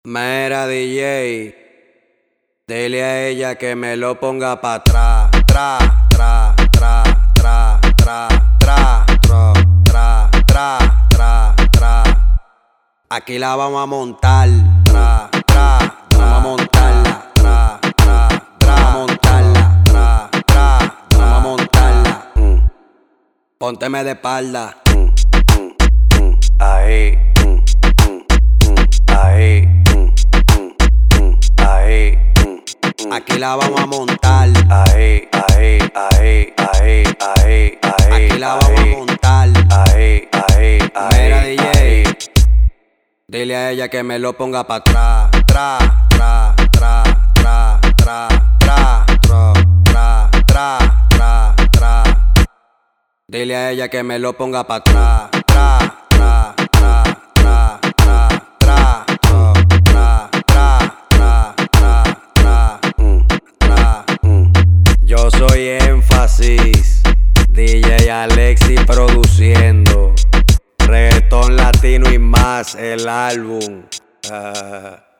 Mera DJ, dile a ella que me lo ponga pa' atrás. Tra, tra, tra, tra, tra, tra, tra, tra, tra, tra. Aquí la vamos a montar. Tra, tra, vamos a montarla. Tra, tra, tra, vamos a montarla. Tra, tra, vamos a montarla. Pónteme de espalda. Ahí. Ahí. Ahí. Aquí la vamos a montar. Ahí, ahí, ahí, ahí, ahí, ahí. Aquí la vamos a montar. Ahí, ahí, ahí. Mira, DJ, dile a ella que me lo ponga pa' atrás. Tra, tra, tra, tra, tra, tra, tra, tra, tra, tra. Dile a ella que me lo ponga pa' atrás. Tra, tra, tra, tra, tra, tra, tra, tra, tra, tra. Yo soy Énfasis, DJ Alexis produciendo reggaetón latino y más, el álbum.